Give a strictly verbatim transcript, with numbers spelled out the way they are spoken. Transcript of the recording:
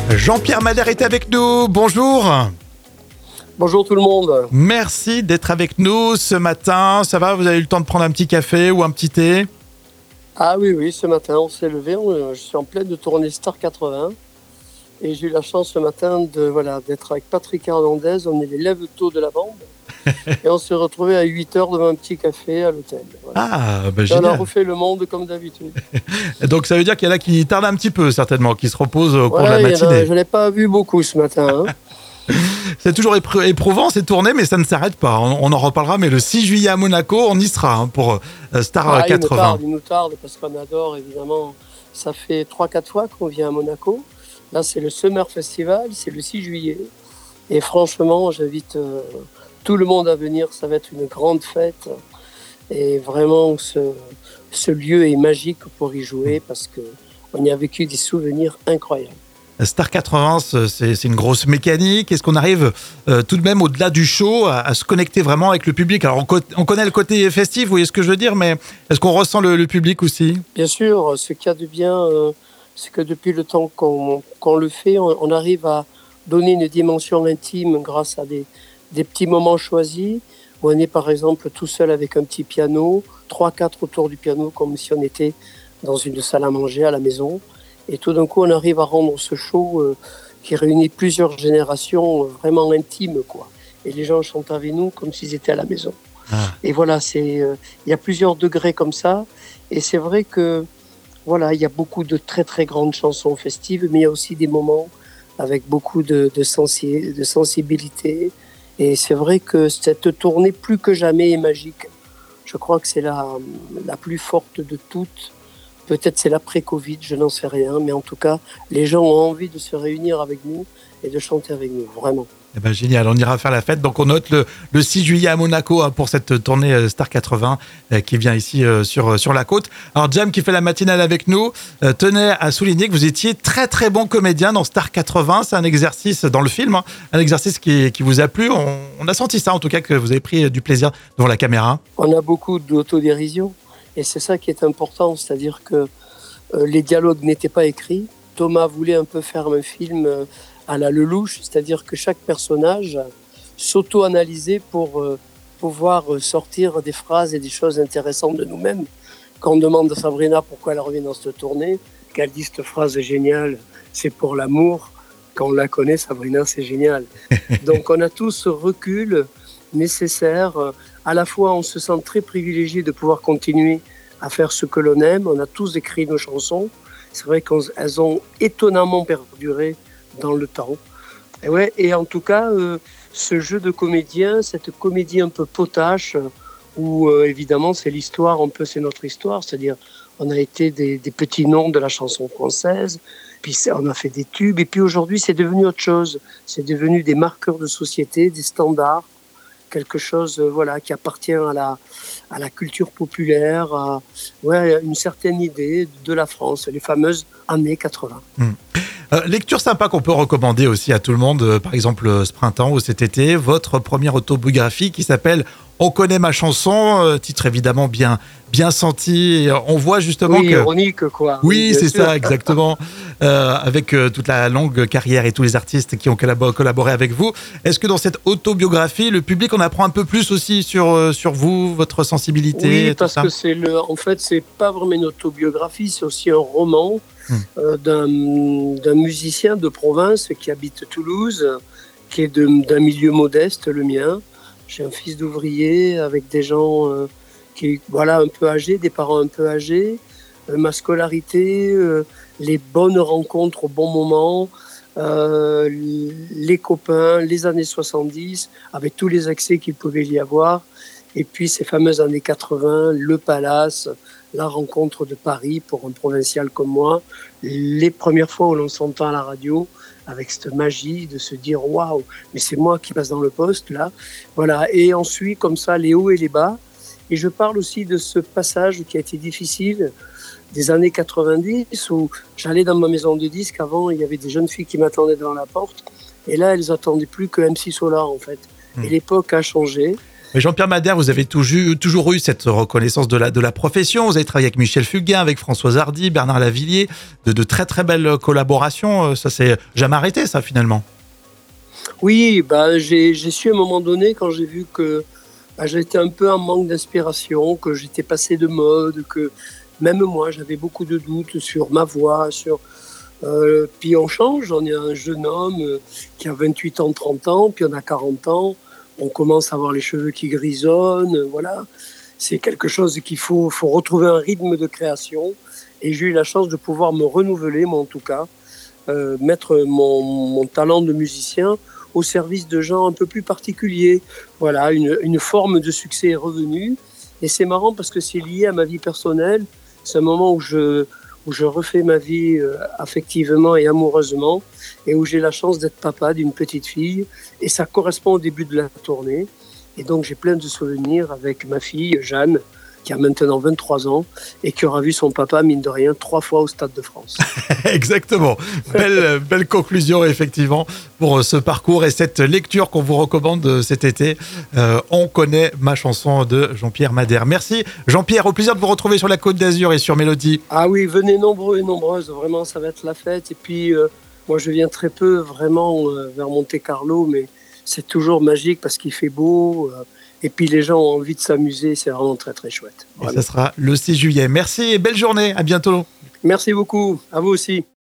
Jean-Pierre Madère est avec nous, bonjour. Bonjour tout le monde. Merci d'être avec nous ce matin. Ça va, vous avez eu le temps de prendre un petit café ou un petit thé? Ah oui, oui, ce matin on s'est levé, on- je suis en pleine de tournée Star quatre-vingts et j'ai eu la chance ce matin de, voilà, d'être avec Patrick Hernandez, on est les lève tôt de la bande et on s'est retrouvés à huit heures devant un petit café à l'hôtel. Voilà. Ah, bah Et on a génial. refait le monde comme d'habitude. Donc ça veut dire qu'il y en a qui tardent un petit peu certainement, qui se reposent au cours de la Ouais, il y en a- matinée. je n'ai pas vu beaucoup ce matin. hein. C'est toujours éprou- éprouvant ces tournées, mais ça ne s'arrête pas. On, on en reparlera, mais le six juillet à Monaco, on y sera hein, pour euh, Star Ah, il nous quatre-vingts. tarde, il nous tarde parce qu'on adore évidemment. Ça fait trois quatre fois qu'on vient à Monaco. Là, c'est le Summer Festival, c'est le six juillet. Et franchement, j'invite euh, tout le monde à venir. Ça va être une grande fête. Et vraiment, ce, ce lieu est magique pour y jouer parce qu'on y a vécu des souvenirs incroyables. Star quatre-vingts, c'est c'est une grosse mécanique. Est-ce qu'on arrive euh, tout de même au-delà du show à, à se connecter vraiment avec le public? Alors on, co- on connaît le côté festif, vous voyez ce que je veux dire, mais est-ce qu'on ressent le, le public aussi? Bien sûr, ce qu'il y a de bien, euh, c'est que depuis le temps qu'on qu'on le fait, on, on arrive à donner une dimension intime grâce à des, des petits moments choisis, où on est par exemple tout seul avec un petit piano, trois, quatre autour du piano, comme si on était dans une salle à manger à la maison. Et tout d'un coup, on arrive à rendre ce show euh, qui réunit plusieurs générations euh, vraiment intime, quoi. Et les gens chantent avec nous comme s'ils étaient à la maison. Ah. Et voilà, c'est, euh, il y a plusieurs degrés comme ça. Et c'est vrai que, voilà, il y a beaucoup de très très grandes chansons festives, mais il y a aussi des moments avec beaucoup de, de, sensi- de sensibilité. Et c'est vrai que cette tournée, plus que jamais, est magique. Je crois que c'est la, la plus forte de toutes. Peut-être c'est l'après-Covid, je n'en sais rien. Mais en tout cas, les gens ont envie de se réunir avec nous et de chanter avec nous, vraiment. Eh ben, génial, on ira faire la fête. Donc on note le, le six juillet à Monaco hein, pour cette tournée euh, Star quatre-vingts euh, qui vient ici euh, sur, euh, sur la côte. Alors Jam qui fait la matinale avec nous euh, tenait à souligner que vous étiez très très bon comédien dans Star quatre-vingts. C'est un exercice dans le film, hein, un exercice qui, qui vous a plu. On, on a senti ça en tout cas, que vous avez pris du plaisir devant la caméra. On a beaucoup d'autodérision et c'est ça qui est important, c'est-à-dire que euh, les dialogues n'étaient pas écrits. Thomas voulait un peu faire un film euh, à la Lelouch, c'est-à-dire que chaque personnage s'auto-analysait pour euh, pouvoir euh, sortir des phrases et des choses intéressantes de nous-mêmes. Quand on demande à Sabrina pourquoi elle revient dans cette tournée, qu'elle dit cette phrase géniale, c'est pour l'amour. Quand on la connaît, Sabrina, c'est génial. Donc on a tous ce recul nécessaire. À la fois, on se sent très privilégié de pouvoir continuer à faire ce que l'on aime. On a tous écrit nos chansons. C'est vrai qu'elles ont étonnamment perduré dans le temps. Et, ouais, et en tout cas, euh, ce jeu de comédien, cette comédie un peu potache, euh, où euh, évidemment c'est l'histoire, un peu c'est notre histoire, c'est-à-dire on a été des, des petits noms de la chanson française, puis on a fait des tubes, et puis aujourd'hui c'est devenu autre chose. C'est devenu des marqueurs de société, des standards, quelque chose euh, voilà, qui appartient à la, à la culture populaire, à ouais, une certaine idée de la France, les fameuses années quatre-vingts. Hmm. Euh, lecture sympa qu'on peut recommander aussi à tout le monde, euh, par exemple euh, ce printemps ou cet été, votre première autobiographie qui s'appelle On connaît ma chanson, euh, titre évidemment bien, bien senti. Et, euh, on voit justement oui, que... ironique quoi. Oui, bien c'est sûr. ça, exactement. Euh, avec euh, toute la longue carrière et tous les artistes qui ont collabo- collaboré avec vous. Est-ce que dans cette autobiographie, le public en apprend un peu plus aussi sur, euh, sur vous, votre sensibilité Oui, et tout parce ça? que c'est le, en fait, c'est pas vraiment une autobiographie, c'est aussi un roman Hmm. euh, d'un, d'un musicien de province qui habite Toulouse, qui est de- d'un milieu modeste, le mien. J'ai un fils d'ouvrier avec des gens euh, qui, voilà, un peu âgés, des parents un peu âgés. Euh, ma scolarité, euh, les bonnes rencontres au bon moment, euh, les copains, les années soixante-dix, avec tous les accès qu'il pouvait y avoir. Et puis ces fameuses années quatre-vingts, le Palace, la rencontre de Paris pour un provincial comme moi, les premières fois où l'on s'entend à la radio, avec cette magie de se dire waouh, mais c'est moi qui passe dans le poste là. Voilà. Et ensuite, comme ça, les hauts et les bas. Et je parle aussi de ce passage qui a été difficile des années quatre-vingt-dix où j'allais dans ma maison de disques. Avant, il y avait des jeunes filles qui m'attendaient devant la porte. Et là, elles attendaient plus que M C Solar en fait. Mmh. Et l'époque a changé. Mais Jean-Pierre Madère, vous avez toujours, toujours eu cette reconnaissance de la, de la profession. Vous avez travaillé avec Michel Fugain, avec Françoise Hardy, Bernard Lavilliers, de, de très très belles collaborations. Ça s'est jamais arrêté, ça, finalement. Oui, bah, j'ai, j'ai su à un moment donné, quand j'ai vu que bah, j'étais un peu en manque d'inspiration, que j'étais passé de mode, que même moi, j'avais beaucoup de doutes sur ma voix, sur... Euh, puis on change, on est un jeune homme euh, qui a vingt-huit ans, trente ans, puis on a quarante ans, on commence à avoir les cheveux qui grisonnent, euh, voilà. C'est quelque chose qu'il faut, faut retrouver un rythme de création. Et j'ai eu la chance de pouvoir me renouveler, moi en tout cas, euh, mettre mon, mon talent de musicien au service de gens un peu plus particuliers. Voilà, une, une forme de succès est revenue. Et c'est marrant parce que c'est lié à ma vie personnelle. C'est un moment où je, où je refais ma vie euh, affectivement et amoureusement et où j'ai la chance d'être papa d'une petite fille. Et ça correspond au début de la tournée. Et donc j'ai plein de souvenirs avec ma fille Jeanne, qui a maintenant vingt-trois ans et qui aura vu son papa, mine de rien, trois fois au Stade de France. Exactement. Belle, belle conclusion, effectivement, pour ce parcours et cette lecture qu'on vous recommande cet été. Euh, on connaît ma chanson de Jean-Pierre Madère. Merci Jean-Pierre, au plaisir de vous retrouver sur la Côte d'Azur et sur Mélodie. Ah oui, venez nombreux et nombreuses, vraiment, ça va être la fête. Et puis, euh, moi je viens très peu vraiment euh, vers Monte-Carlo, mais c'est toujours magique parce qu'il fait beau. Euh, Et puis les gens ont envie de s'amuser, c'est vraiment très très chouette. Et ça sera le six juillet. Merci et belle journée, à bientôt. Merci beaucoup, à vous aussi.